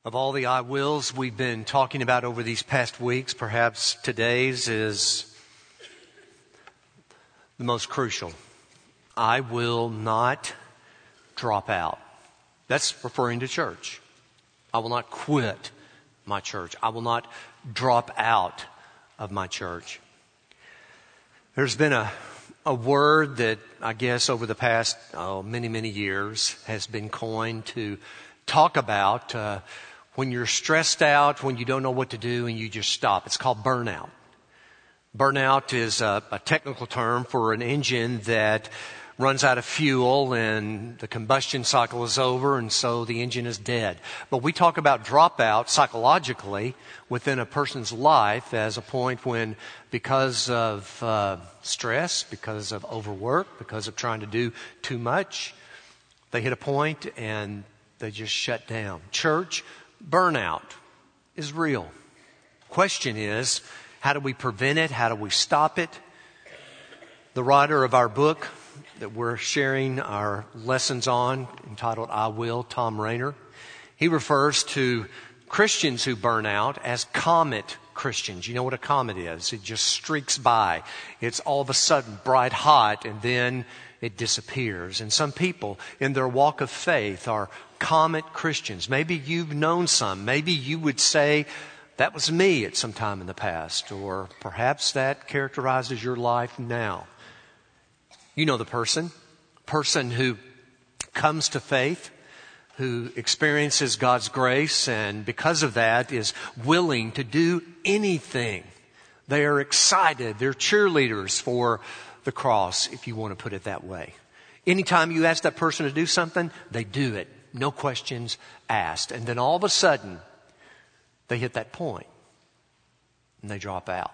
Of all the I wills we've been talking about over these past weeks, perhaps today's is the most crucial. I will not drop out. That's referring to church. I will not quit my church. I will not drop out of my church. There's been a word that I guess over the past many years has been coined to talk about when you're stressed out, when you don't know what to do and you just stop. It's called burnout. Burnout is a technical term for an engine that runs out of fuel and the combustion cycle is over and so the engine is dead. But we talk about dropout psychologically within a person's life as a point when, because of stress, because of overwork, because of trying to do too much, they hit a point and they just shut down. Church burnout is real. Question is, how do we prevent it? How do we stop it? The writer of our book that we're sharing our lessons on, entitled I Will, Thom Rainer, he refers to Christians who burn out as comet Christians. You know what a comet is? It just streaks by. It's all of a sudden bright hot and then it disappears. And some people in their walk of faith are comet Christians. Maybe you've known some. Maybe you would say, that was me at some time in the past. Or perhaps that characterizes your life now. You know the person who comes to faith, who experiences God's grace, and because of that is willing to do anything. They are excited. They're cheerleaders for the cross, if you want to put it that way. Anytime you ask that person to do something, they do it. No questions asked. And then all of a sudden, they hit that point and they drop out.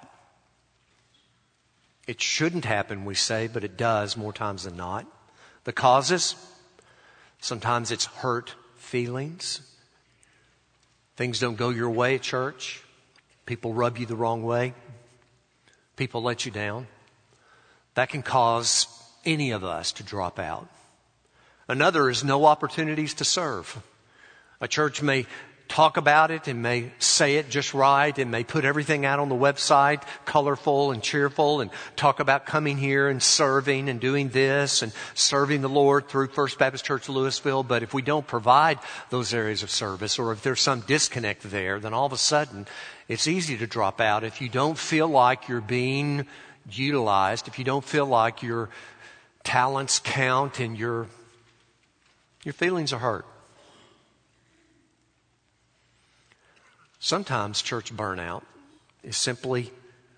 It shouldn't happen, we say, but it does more times than not. The causes, sometimes it's hurt feelings. Things don't go your way at church. People rub you the wrong way. People let you down. That can cause any of us to drop out. Another is no opportunities to serve. A church may talk about it and may say it just right and may put everything out on the website, colorful and cheerful, and talk about coming here and serving and doing this and serving the Lord through First Baptist Church Louisville. But if we don't provide those areas of service, or if there's some disconnect there, then all of a sudden it's easy to drop out. If you don't feel like you're being utilized, if you don't feel like your talents count and your feelings are hurt. Sometimes church burnout is simply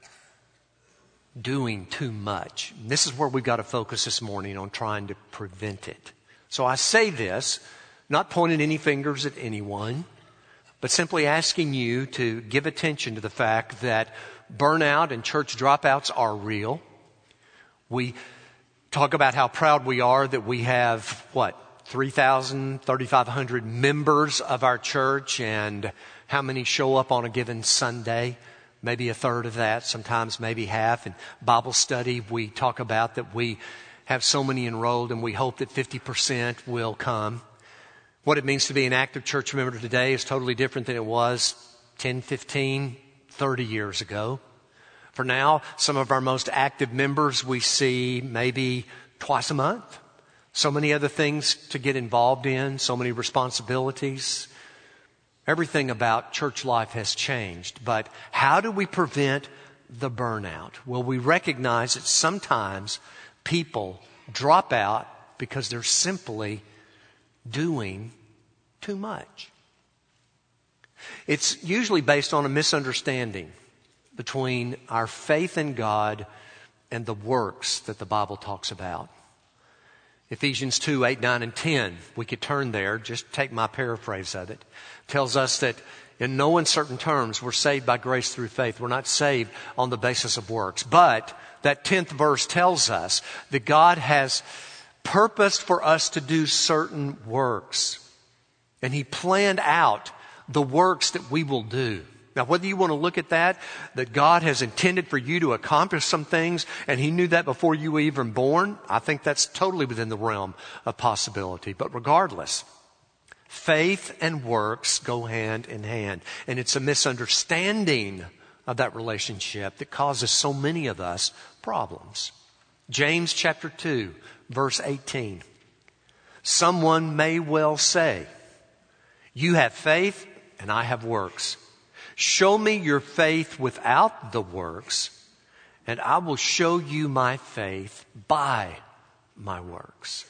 doing too much. And this is where we've got to focus this morning, on trying to prevent it. So I say this, not pointing any fingers at anyone, but simply asking you to give attention to the fact that burnout and church dropouts are real. We talk about how proud we are that we have, 3,500 members of our church, and how many show up on a given Sunday? Maybe a third of that, sometimes maybe half. In Bible study, we talk about that we have so many enrolled and we hope that 50% will come. What it means to be an active church member today is totally different than it was 10, 15, 30 years ago. For now, some of our most active members we see maybe twice a month. So many other things to get involved in, so many responsibilities. Everything about church life has changed. But how do we prevent the burnout? Well, we recognize that sometimes people drop out because they're simply doing too much. It's usually based on a misunderstanding between our faith in God and the works that the Bible talks about. Ephesians 2, 8, 9, and 10, we could turn there, just take my paraphrase of it, tells us that in no uncertain terms we're saved by grace through faith. We're not saved on the basis of works. But that 10th verse tells us that God has purposed for us to do certain works. And He planned out the works that we will do. Now, whether you want to look at that God has intended for you to accomplish some things, and He knew that before you were even born, I think that's totally within the realm of possibility. But regardless, Faith and works go hand in hand. And it's a misunderstanding of that relationship that causes so many of us problems. James chapter 2, verse 18. Someone may well say, you have faith and I have works. Show me your faith without the works, and I will show you my faith by my works.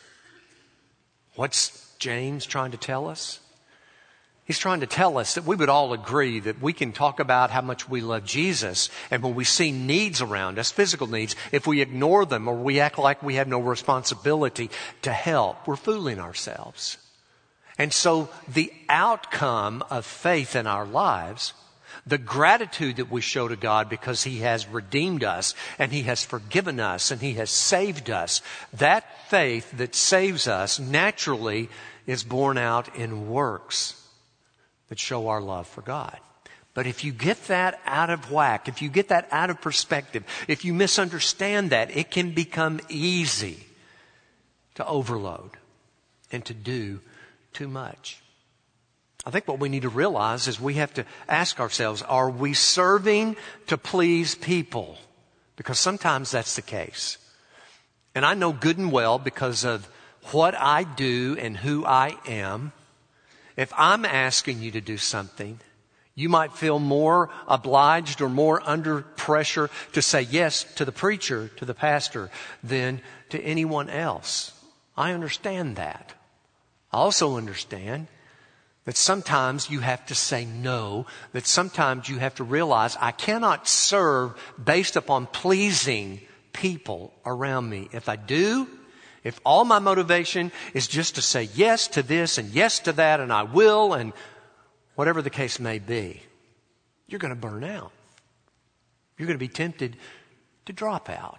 What's James trying to tell us? He's trying to tell us that we would all agree that we can talk about how much we love Jesus, and when we see needs around us, physical needs, if we ignore them or we act like we have no responsibility to help, we're fooling ourselves. And so the outcome of faith in our lives, the gratitude that we show to God because He has redeemed us and He has forgiven us and He has saved us, that faith that saves us naturally is born out in works that show our love for God. But if you get that out of whack, if you get that out of perspective, if you misunderstand that, it can become easy to overload and to do too much. I think what we need to realize is we have to ask ourselves, are we serving to please people? Because sometimes that's the case. And I know good and well, because of what I do and who I am, if I'm asking you to do something, you might feel more obliged or more under pressure to say yes to the preacher, to the pastor, than to anyone else. I understand that. I also understand that sometimes you have to say no, that sometimes you have to realize I cannot serve based upon pleasing people around me. If I do, if all my motivation is just to say yes to this and yes to that and I will and whatever the case may be, you're going to burn out. You're going to be tempted to drop out.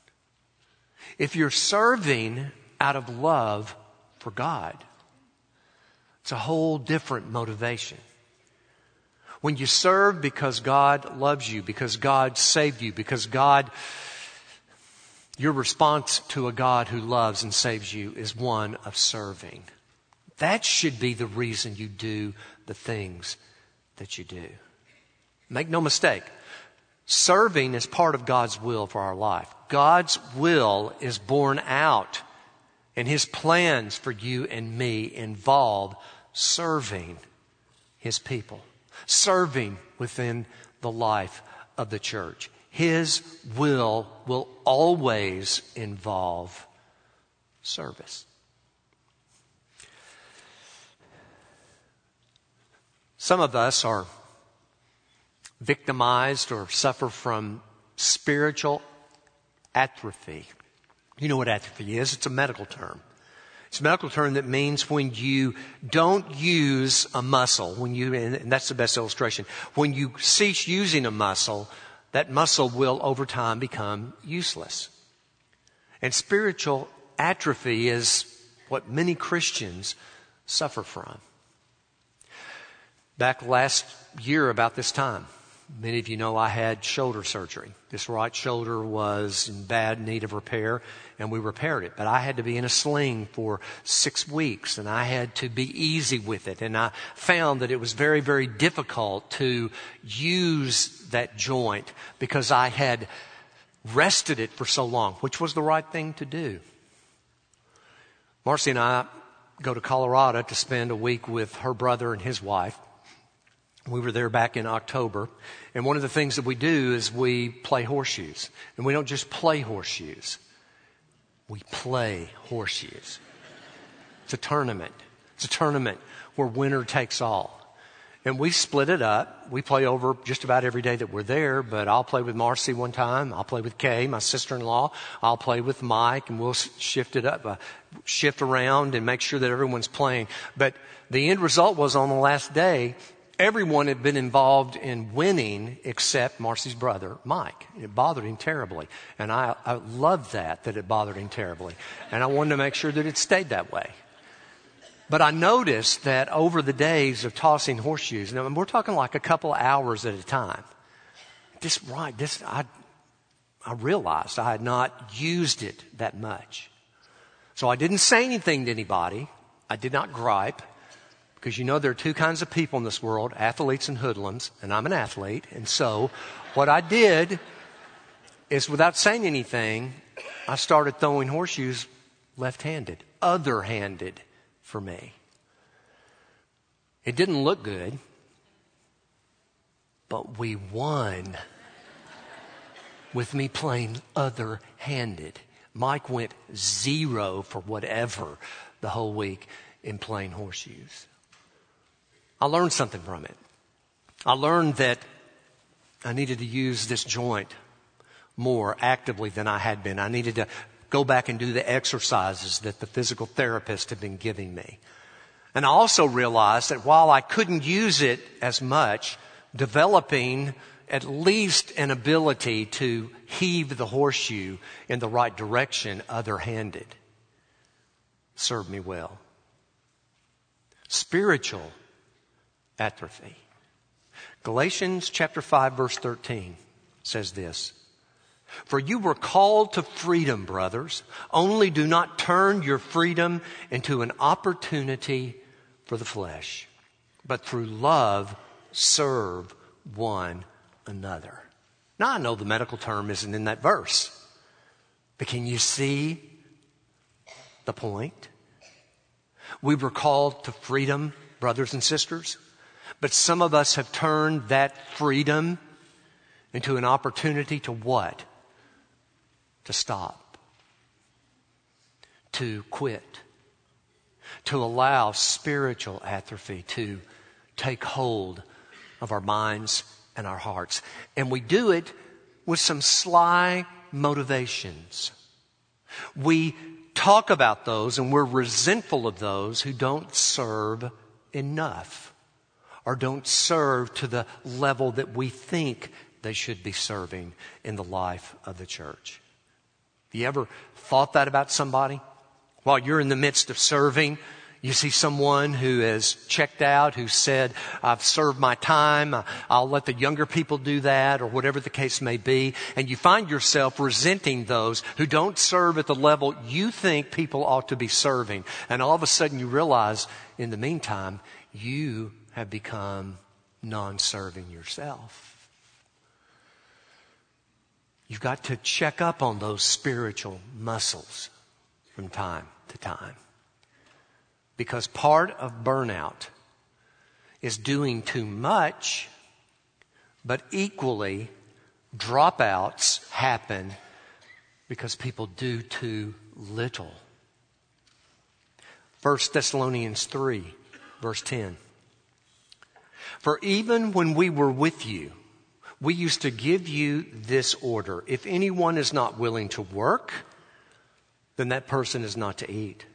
If you're serving out of love for God, it's a whole different motivation. When you serve because God loves you, because God saved you, because your response to a God who loves and saves you is one of serving. That should be the reason you do the things that you do. Make no mistake, serving is part of God's will for our life. God's will is born out, and His plans for you and me involve serving His people, serving within the life of the church. His will always involve service. Some of us are victimized or suffer from spiritual atrophy. You know what atrophy is? It's a medical term. It's a medical term that means when you don't use a muscle, and that's the best illustration, when you cease using a muscle, that muscle will over time become useless. And spiritual atrophy is what many Christians suffer from. Back last year about this time, many of you know I had shoulder surgery. This right shoulder was in bad need of repair, and we repaired it. But I had to be in a sling for 6 weeks, and I had to be easy with it. And I found that it was very, very difficult to use that joint because I had rested it for so long, which was the right thing to do. Marcy and I go to Colorado to spend a week with her brother and his wife. We were there back in October, and one of the things that we do is we play horseshoes. And we don't just play horseshoes. We play horseshoes. It's a tournament. It's a tournament where winner takes all. And we split it up. We play over just about every day that we're there, but I'll play with Marcy one time. I'll play with Kay, my sister-in-law. I'll play with Mike, and we'll shift it up, shift around and make sure that everyone's playing. But the end result was on the last day, everyone had been involved in winning except Marcy's brother, Mike. It bothered him terribly. And I loved that it bothered him terribly. And I wanted to make sure that it stayed that way. But I noticed that over the days of tossing horseshoes, now we're talking like a couple hours at a time. I realized I had not used it that much. So I didn't say anything to anybody. I did not gripe, Because you know there are two kinds of people in this world, athletes and hoodlums, and I'm an athlete. And so what I did is, without saying anything, I started throwing horseshoes left-handed, other-handed for me. It didn't look good, but we won with me playing other-handed. Mike went 0 for whatever the whole week in playing horseshoes. I learned something from it. I learned that I needed to use this joint more actively than I had been. I needed to go back and do the exercises that the physical therapist had been giving me. And I also realized that while I couldn't use it as much, developing at least an ability to heave the horseshoe in the right direction, other-handed, served me well. Spiritual atrophy. Galatians chapter 5, verse 13 says this: "For you were called to freedom, brothers. Only do not turn your freedom into an opportunity for the flesh, but through love serve one another." Now, I know the medical term isn't in that verse, but can you see the point? We were called to freedom, brothers and sisters, but some of us have turned that freedom into an opportunity to what? To stop, to quit, to allow spiritual atrophy to take hold of our minds and our hearts. And we do it with some sly motivations. We talk about those and we're resentful of those who don't serve enough or don't serve to the level that we think they should be serving in the life of the church. You ever thought that about somebody? While you're in the midst of serving, you see someone who has checked out, who said, "I've served my time, I'll let the younger people do that," or whatever the case may be. And you find yourself resenting those who don't serve at the level you think people ought to be serving. And all of a sudden you realize, in the meantime, you have become non-serving yourself. You've got to check up on those spiritual muscles from time to time. Because part of burnout is doing too much, but equally dropouts happen because people do too little. 1 Thessalonians 3, verse 10. "For even when we were with you, we used to give you this order: if anyone is not willing to work, then that person is not to eat.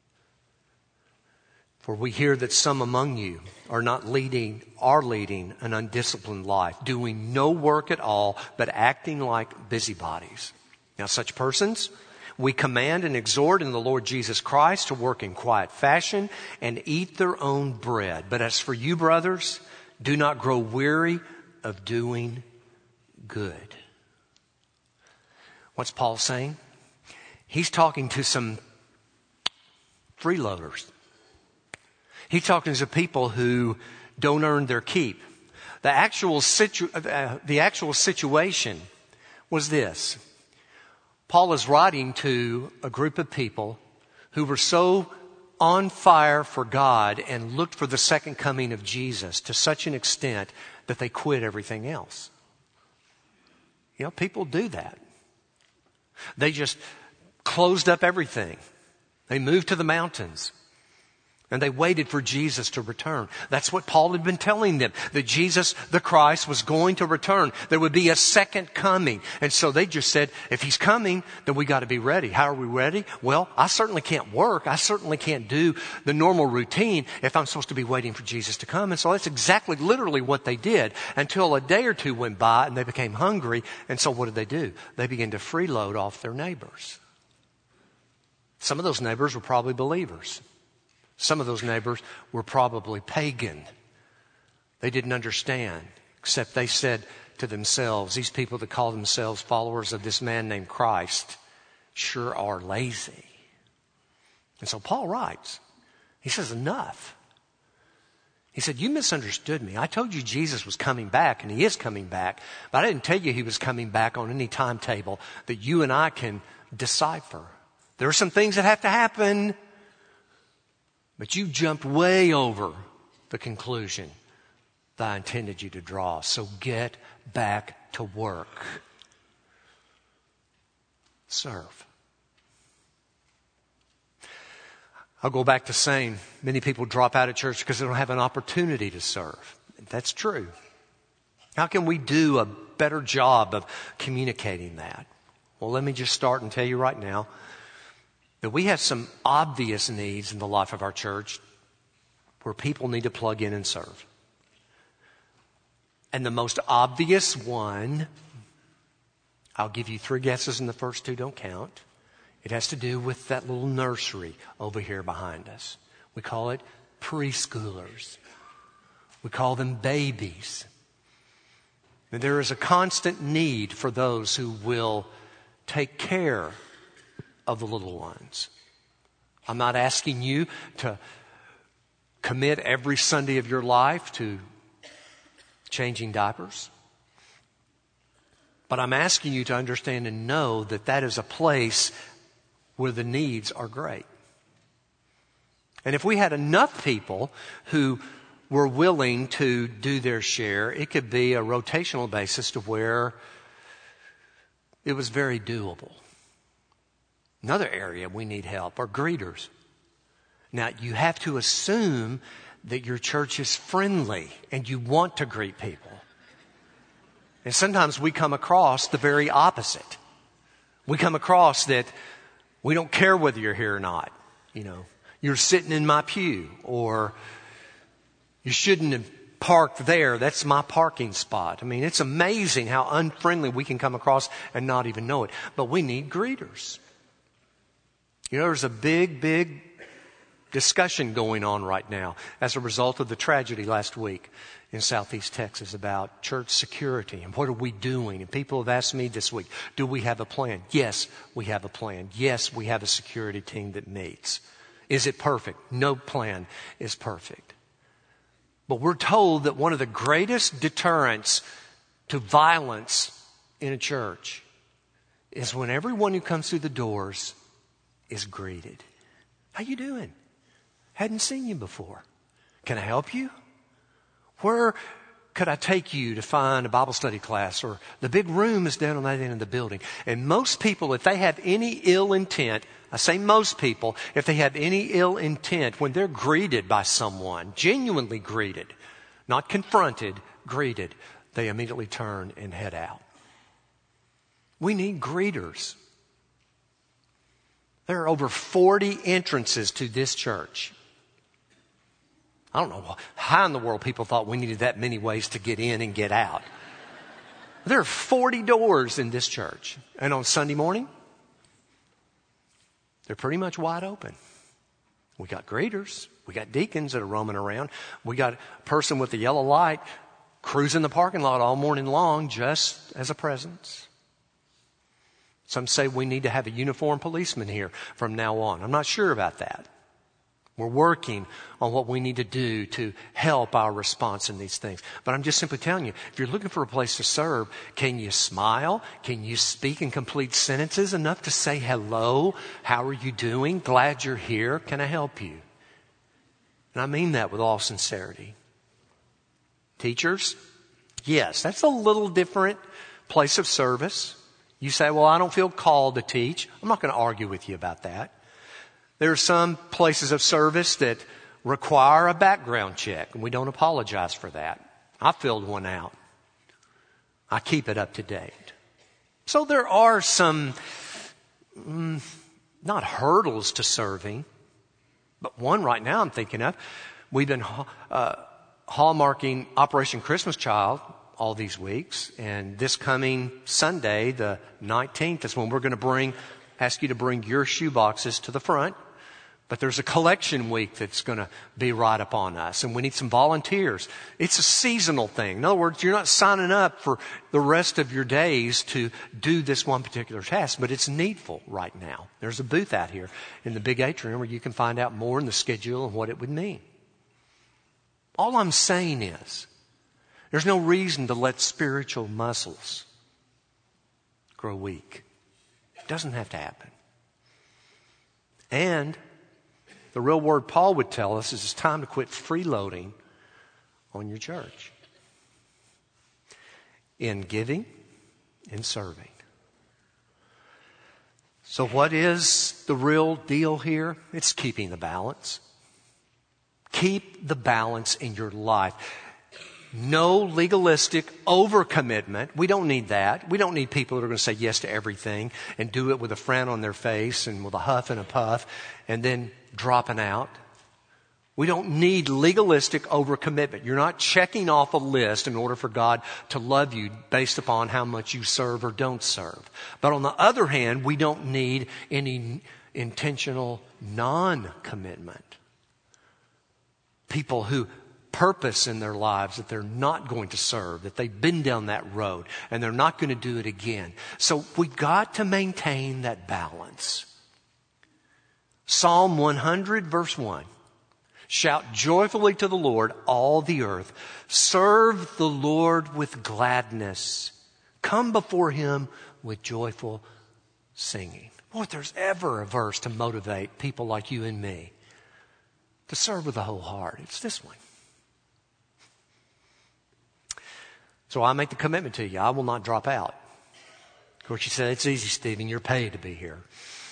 For we hear that some among you are leading an undisciplined life, doing no work at all, but acting like busybodies. Now such persons we command and exhort in the Lord Jesus Christ to work in quiet fashion and eat their own bread. But as for you, brothers, do not grow weary of doing good." What's Paul saying? He's talking to some freeloaders. He's talking to people who don't earn their keep. The actual situation was this. Paul is writing to a group of people who were so on fire for God and looked for the second coming of Jesus to such an extent that they quit everything else. You know, people do that. They just closed up everything. They moved to the mountains. And they waited for Jesus to return. That's what Paul had been telling them, that Jesus, the Christ, was going to return. There would be a second coming. And so they just said, if he's coming, then we got to be ready. How are we ready? Well, I certainly can't work. I certainly can't do the normal routine if I'm supposed to be waiting for Jesus to come. And so that's exactly, literally what they did until a day or two went by and they became hungry. And so what did they do? They began to freeload off their neighbors. Some of those neighbors were probably believers. Some of those neighbors were probably pagan. They didn't understand, except they said to themselves, these people that call themselves followers of this man named Christ sure are lazy. And so Paul writes, he says, enough. He said, you misunderstood me. I told you Jesus was coming back, and he is coming back, but I didn't tell you he was coming back on any timetable that you and I can decipher. There are some things that have to happen, but you jumped way over the conclusion that I intended you to draw. So get back to work. Serve. I'll go back to saying many people drop out of church because they don't have an opportunity to serve. That's true. How can we do a better job of communicating that? Well, let me just start and tell you right now that we have some obvious needs in the life of our church where people need to plug in and serve. And the most obvious one, I'll give you 3 guesses and the first 2 don't count. It has to do with that little nursery over here behind us. We call it preschoolers. We call them babies. And there is a constant need for those who will take care of the little ones. I'm not asking you to commit every Sunday of your life to changing diapers. But I'm asking you to understand and know that that is a place where the needs are great. And if we had enough people who were willing to do their share, it could be a rotational basis to where it was very doable. Another area we need help are greeters. Now, you have to assume that your church is friendly and you want to greet people. And sometimes we come across the very opposite. We come across that we don't care whether you're here or not. You know, you're sitting in my pew, or you shouldn't have parked there. That's my parking spot. I mean, it's amazing how unfriendly we can come across and not even know it. But we need greeters. You know, there's a big discussion going on right now as a result of the tragedy last week in Southeast Texas about church security and what are we doing. And people have asked me this week, do we have a plan? Yes, we have a plan. Yes, we have a security team that meets. Is it perfect? No plan is perfect. But we're told that one of the greatest deterrents to violence in a church is when everyone who comes through the doors is greeted. How you doing? Hadn't seen you before. Can I help you? Where could I take you to find a Bible study class? Or the big room is down on that end of the building. And most people, if they have any ill intent, I say most people, if they have any ill intent, when they're greeted by someone, genuinely greeted, not confronted, greeted, they immediately turn and head out. We need greeters. There are over 40 entrances to this church. I don't know how in the world people thought we needed that many ways to get in and get out. There are 40 doors in this church. And on Sunday morning, they're pretty much wide open. We got greeters. We got deacons that are roaming around. We got a person with a yellow light cruising the parking lot all morning long just as a presence. Some say we need to have a uniformed policeman here from now on. I'm not sure about that. We're working on what we need to do to help our response in these things. But I'm just simply telling you, if you're looking for a place to serve, can you smile? Can you speak in complete sentences enough to say hello? How are you doing? Glad you're here. Can I help you? And I mean that with all sincerity. Teachers, yes, that's a little different place of service. You say, well, I don't feel called to teach. I'm not going to argue with you about that. There are some places of service that require a background check, and we don't apologize for that. I filled one out. I keep it up to date. So there are some, not hurdles to serving, but one right now I'm thinking of. We've been hallmarking Operation Christmas Child all these weeks, and this coming Sunday, the 19th, is when we're going to ask you to bring your shoe boxes to the front. But there's a collection week that's going to be right upon us, and we need some volunteers. It's a seasonal thing. In other words, you're not signing up for the rest of your days to do this one particular task, but it's needful right now. There's a booth out here in the big atrium where you can find out more in the schedule and what it would mean. All I'm saying is, there's no reason to let spiritual muscles grow weak. It doesn't have to happen. And the real word Paul would tell us is it's time to quit freeloading on your church. In giving, in serving. So what is the real deal here? It's keeping the balance. Keep the balance in your life. No legalistic overcommitment. We don't need that. We don't need people that are going to say yes to everything and do it with a frown on their face and with a huff and a puff and then dropping out. We don't need legalistic overcommitment. You're not checking off a list in order for God to love you based upon how much you serve or don't serve. But on the other hand, we don't need any intentional non-commitment. People who purpose in their lives that they're not going to serve, that they've been down that road and they're not going to do it again. So we've got to maintain that balance. Psalm 100 verse 1. Shout joyfully to the Lord, all the earth. Serve the Lord with gladness. Come before Him with joyful singing. Boy, if there's ever a verse to motivate people like you and me to serve with the whole heart, it's this one. So I make the commitment to you. I will not drop out. Of course, you say, it's easy, Stephen. You're paid to be here.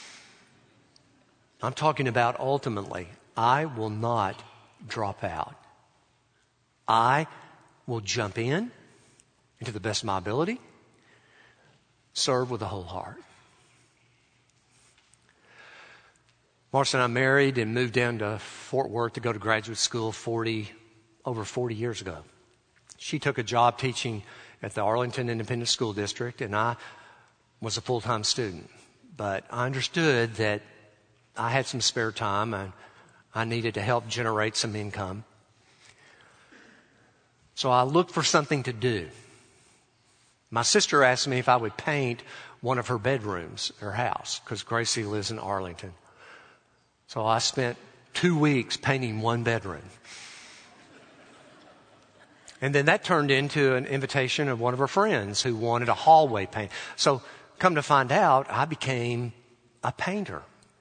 I'm talking about ultimately, I will not drop out. I will jump into the best of my ability, serve with the whole heart. Marcia and I married and moved down to Fort Worth to go to graduate school over 40 years ago. She took a job teaching at the Arlington Independent School District, and I was a full-time student. But I understood that I had some spare time and I needed to help generate some income. So I looked for something to do. My sister asked me if I would paint one of her bedrooms, her house, because Gracie lives in Arlington. So I spent 2 weeks painting one bedroom. And then that turned into an invitation of one of her friends who wanted a hallway paint. So come to find out, I became a painter.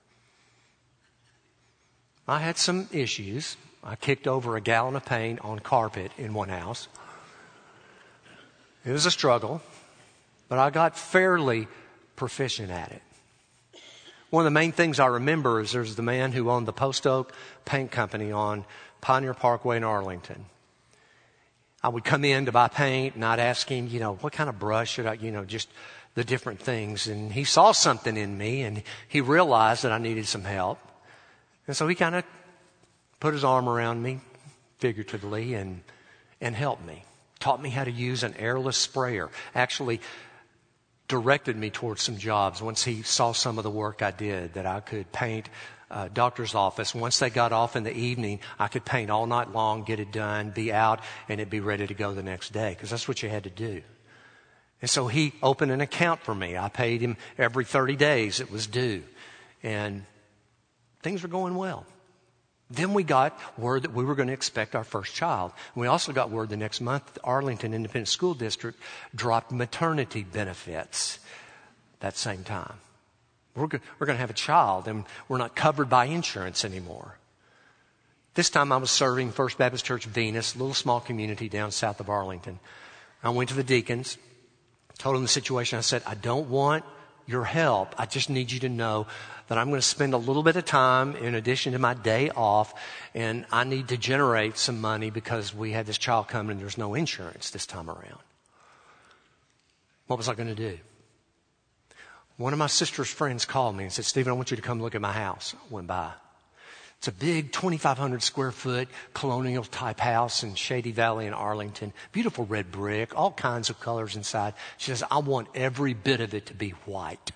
I had some issues. I kicked over a gallon of paint on carpet in one house. It was a struggle, but I got fairly proficient at it. One of the main things I remember is there's the man who owned the Post Oak Paint Company on Pioneer Parkway in Arlington. I would come in to buy paint and I'd ask him, what kind of brush should I, just the different things. And he saw something in me and he realized that I needed some help. And so he kind of put his arm around me, figuratively, and helped me. Taught me how to use an airless sprayer. Actually directed me towards some jobs once he saw some of the work I did, that I could paint a doctor's office. Once they got off in the evening, I could paint all night long, get it done, be out, and it'd be ready to go the next day, because that's what you had to do. And so he opened an account for me. I paid him every 30 days. It was due. And things were going well. Then we got word that we were going to expect our first child. We also got word the next month the Arlington Independent School District dropped maternity benefits that same time. We're going to have a child, and we're not covered by insurance anymore. This time I was serving First Baptist Church Venus, a little small community down south of Arlington. I went to the deacons, told them the situation. I said, I don't want your help. I just need you to know that I'm going to spend a little bit of time in addition to my day off, and I need to generate some money because we had this child coming and there's no insurance this time around. What was I going to do? One of my sister's friends called me and said, Stephen, I want you to come look at my house. I went by. It's a big 2,500 square foot colonial type house in Shady Valley in Arlington. Beautiful red brick, all kinds of colors inside. She says, I want every bit of it to be white.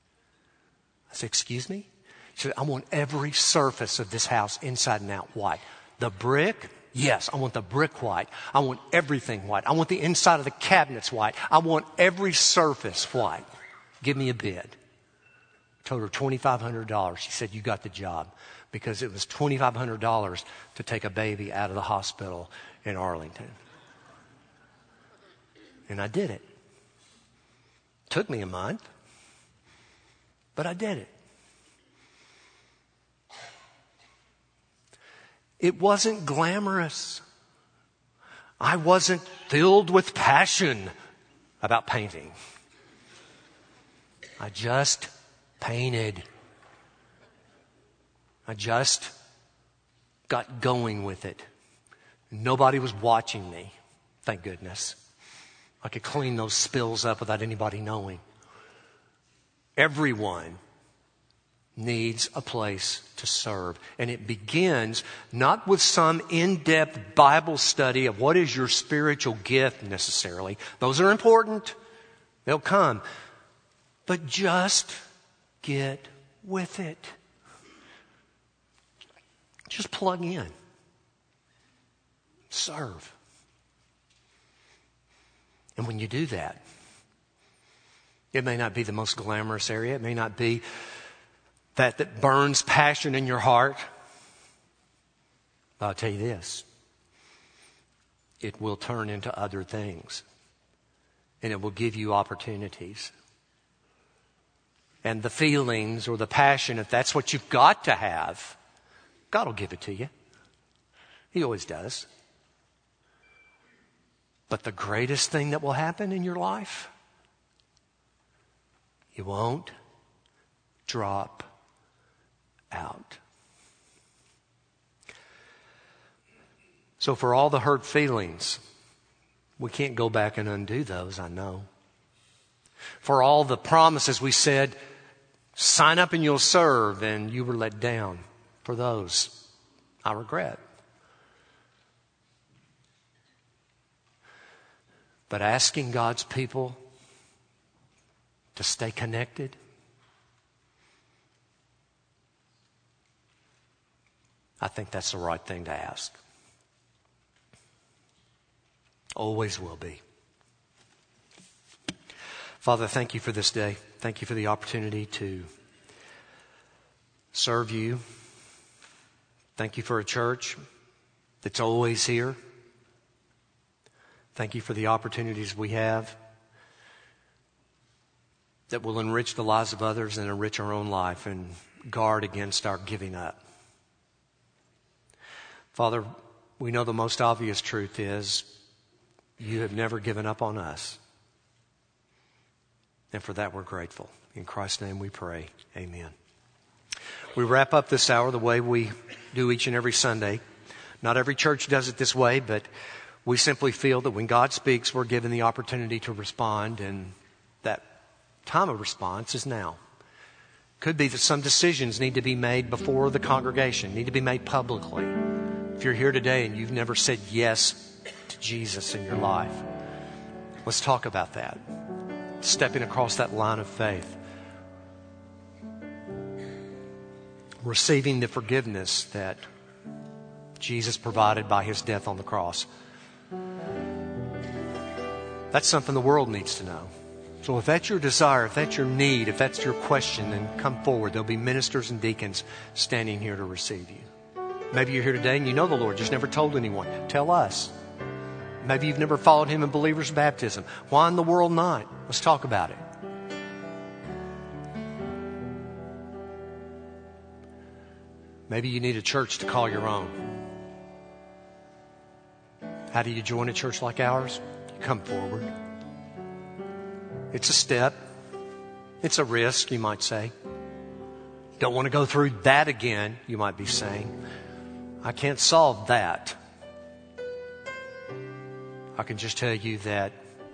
I said, excuse me? She said, I want every surface of this house inside and out white. The brick? Yes, I want the brick white. I want everything white. I want the inside of the cabinets white. I want every surface white. Give me a bid. told her $2,500. She said, you got the job, because it was $2,500 to take a baby out of the hospital in Arlington. And I did it. Took me a month, but I did it. It wasn't glamorous. I wasn't filled with passion about painting. I just painted. I just got going with it. Nobody was watching me, thank goodness. I could clean those spills up without anybody knowing. Everyone needs a place to serve. And it begins not with some in-depth Bible study of what is your spiritual gift necessarily. Those are important. They'll come. But just get with it. Just plug in. Serve. And when you do that, it may not be the most glamorous area. It may not be that burns passion in your heart. But I'll tell you this. It will turn into other things. And it will give you opportunities. And the feelings or the passion, if that's what you've got to have, God will give it to you. He always does. But the greatest thing that will happen in your life, you won't drop out. So for all the hurt feelings, we can't go back and undo those, I know. For all the promises we said, sign up and you'll serve, and you were let down. For those, I regret. But asking God's people to stay connected, I think that's the right thing to ask. Always will be. Father, thank you for this day. Thank you for the opportunity to serve you. Thank you for a church that's always here. Thank you for the opportunities we have that will enrich the lives of others and enrich our own life and guard against our giving up. Father, we know the most obvious truth is you have never given up on us. And for that we're grateful. In Christ's name we pray. Amen. We wrap up this hour the way we do each and every Sunday. Not every church does it this way, but we simply feel that when God speaks, we're given the opportunity to respond, and that time of response is now. Could be that some decisions need to be made before the congregation, need to be made publicly. If you're here today and you've never said yes to Jesus in your life, let's talk about that. Stepping across that line of faith. Receiving the forgiveness that Jesus provided by His death on the cross. That's something the world needs to know. So if that's your desire, if that's your need, if that's your question, then come forward. There'll be ministers and deacons standing here to receive you. Maybe you're here today and you know the Lord, just never told anyone. Tell us. Maybe you've never followed Him in believer's baptism. Why in the world not? Let's talk about it. Maybe you need a church to call your own. How do you join a church like ours? You come forward. It's a step. It's a risk, you might say. Don't want to go through that again, you might be saying. I can't solve that. I can just tell you that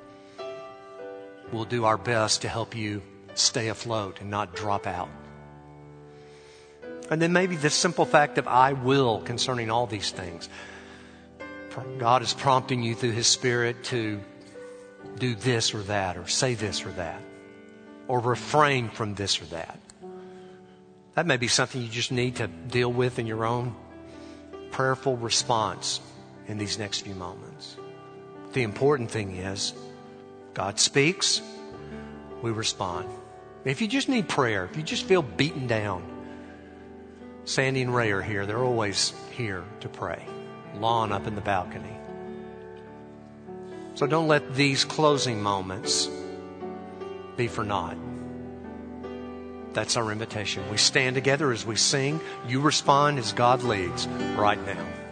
we'll do our best to help you stay afloat and not drop out. And then maybe the simple fact of I will concerning all these things. God is prompting you through His Spirit to do this or that, or say this or that, or refrain from this or that. That may be something you just need to deal with in your own prayerful response in these next few moments. The important thing is, God speaks, we respond. If you just need prayer, if you just feel beaten down, Sandy and Ray are here. They're always here to pray. Lon up in the balcony. So don't let these closing moments be for naught. That's our invitation. We stand together as we sing. You respond as God leads right now.